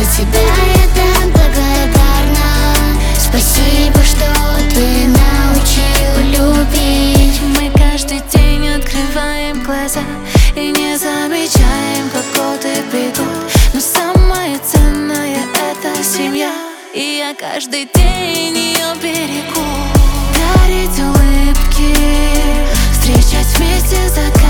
За тебя я так благодарна. Спасибо, что ты научил любить. Мы каждый день открываем глаза и не замечаем, как годы бегут. Но самое ценное — это семья, и я каждый день ее берегу. Дарить улыбки, встречать вместе закат.